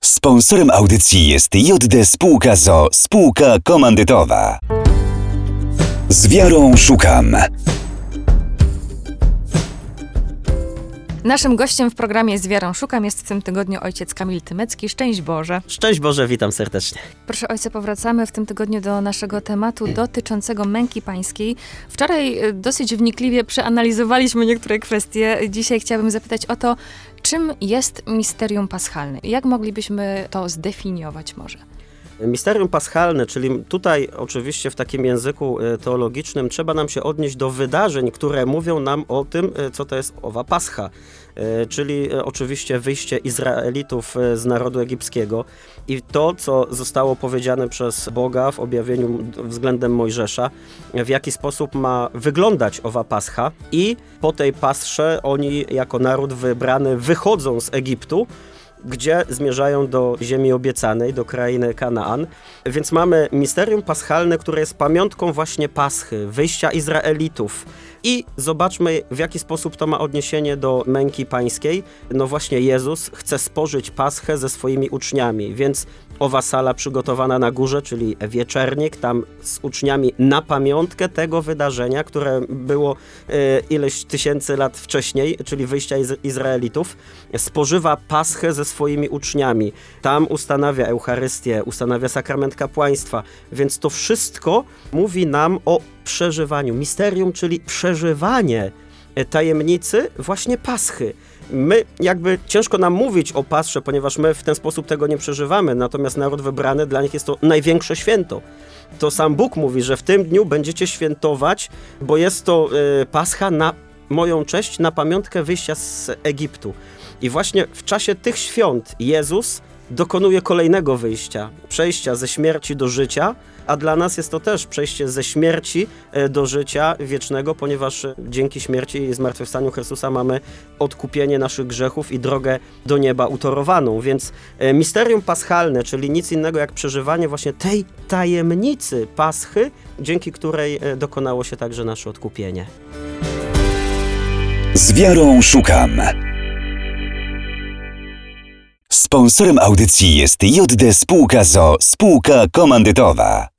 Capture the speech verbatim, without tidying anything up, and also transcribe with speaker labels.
Speaker 1: Sponsorem audycji jest J D Spółka z o o, spółka komandytowa. Z wiarą szukam.
Speaker 2: Naszym gościem w programie Z wiarą szukam jest w tym tygodniu ojciec Kamil Tymecki. Szczęść Boże.
Speaker 3: Szczęść Boże, witam serdecznie.
Speaker 2: Proszę ojca, powracamy w tym tygodniu do naszego tematu dotyczącego męki pańskiej. Wczoraj dosyć wnikliwie przeanalizowaliśmy niektóre kwestie. Dzisiaj chciałabym zapytać o to, czym jest misterium paschalne? Jak moglibyśmy to zdefiniować może?
Speaker 3: Misterium paschalne, czyli tutaj oczywiście w takim języku teologicznym trzeba nam się odnieść do wydarzeń, które mówią nam o tym, co to jest owa Pascha, czyli oczywiście wyjście Izraelitów z narodu egipskiego i to, co zostało powiedziane przez Boga w objawieniu względem Mojżesza, w jaki sposób ma wyglądać owa Pascha i po tej Pasrze oni jako naród wybrany wychodzą z Egiptu, gdzie zmierzają do ziemi obiecanej, do krainy Kanaan. Więc mamy misterium paschalne, które jest pamiątką właśnie Paschy, wyjścia Izraelitów. I zobaczmy, w jaki sposób to ma odniesienie do męki pańskiej. No właśnie Jezus chce spożyć Paschę ze swoimi uczniami, więc owa sala przygotowana na górze, czyli wieczernik, tam z uczniami na pamiątkę tego wydarzenia, które było e, ileś tysięcy lat wcześniej, czyli wyjścia Iz- Izraelitów, spożywa Paschę ze swoimi uczniami. Tam ustanawia Eucharystię, ustanawia sakrament kapłaństwa, więc to wszystko mówi nam o przeżywaniu. Misterium, czyli przeżywanie tajemnicy właśnie Paschy. My jakby ciężko nam mówić o Pasrze, ponieważ my w ten sposób tego nie przeżywamy, natomiast naród wybrany, dla nich jest to największe święto. To sam Bóg mówi, że w tym dniu będziecie świętować, bo jest to y, Pascha na moją cześć, na pamiątkę wyjścia z Egiptu. I właśnie w czasie tych świąt Jezus dokonuje kolejnego wyjścia, przejścia ze śmierci do życia, a dla nas jest to też przejście ze śmierci do życia wiecznego, ponieważ dzięki śmierci i zmartwychwstaniu Chrystusa mamy odkupienie naszych grzechów i drogę do nieba utorowaną. Więc misterium paschalne, czyli nic innego jak przeżywanie właśnie tej tajemnicy Paschy, dzięki której dokonało się także nasze odkupienie.
Speaker 1: Z wiarą szukam. Sponsorem audycji jest J D Spółka z o o, spółka komandytowa.